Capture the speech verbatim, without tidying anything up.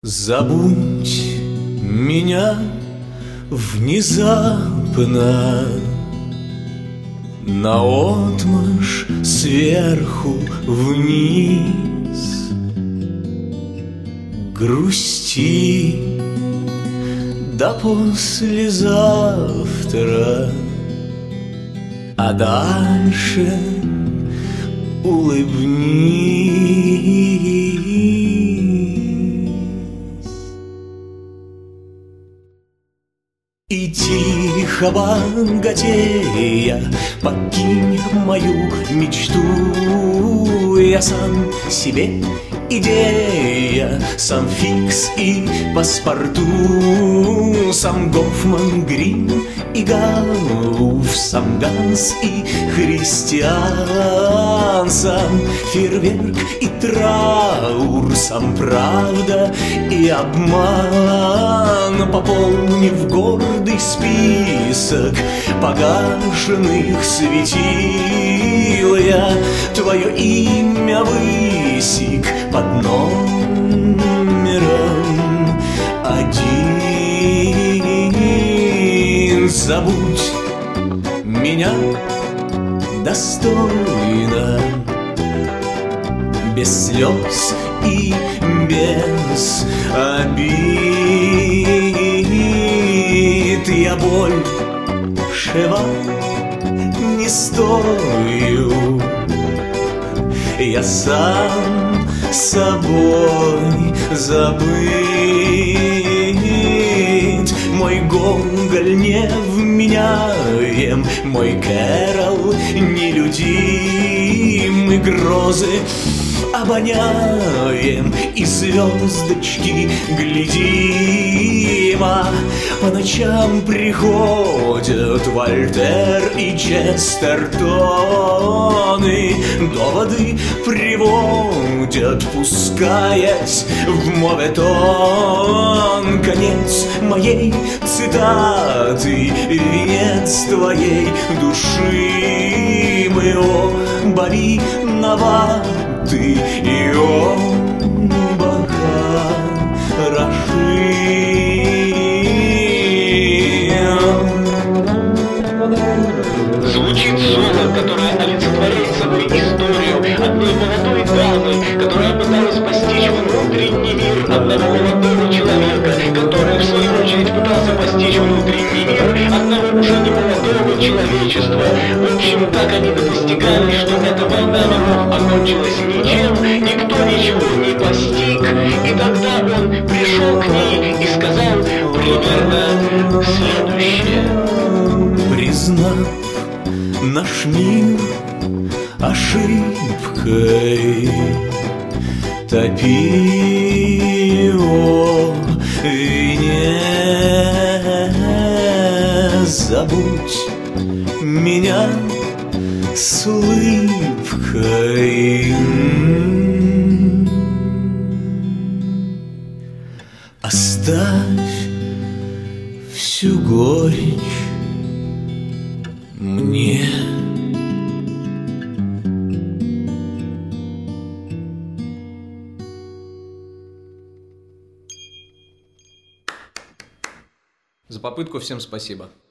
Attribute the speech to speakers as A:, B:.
A: Забудь меня внезапно, наотмашь сверху вниз. Грусти до послезавтра, а дальше улыбнись. И тихо богатея покинь мою мечту. Я сам себе идея, сам фикс и паспорту, сам Гофман, Грин и Гауф, сам Ганс и Христиан, сам фейерверк и траур, сам правда и обман. Пополнив гордый список погашенных светил, я твое имя высек под номером один. Забудь меня достойно, без слез и без обид. Я большего не стою, я сам собой забыт. Мой Гоголь невменяем, мой Кэрол нелюдим. И грозы обоняем, и звездочки глядим. А по ночам приходят Вольтер и Честертон, и доводы приводят, пускаясь в моветон. Конец моей цитаты, венец твоей души. Мы оба виноваты и оба хороши.
B: Звучит соло, которое олицетворяет собой историю одной молодой дамы, которая пыталась постичь внутренний мир одного молодого человека, который в свою очередь пытался постичь внутренний мир одного уже не молодого человечества. В общем, так они достигали, что эта война миров окончилась ничем, никто ничего не постиг. И тогда он пришел к ней и сказал примерно следующее.
A: Признав наш мир ошибкой, топи его в вине. Забудь меня с улыбкой, оставь всю горечь мне.
C: За попытку всем спасибо.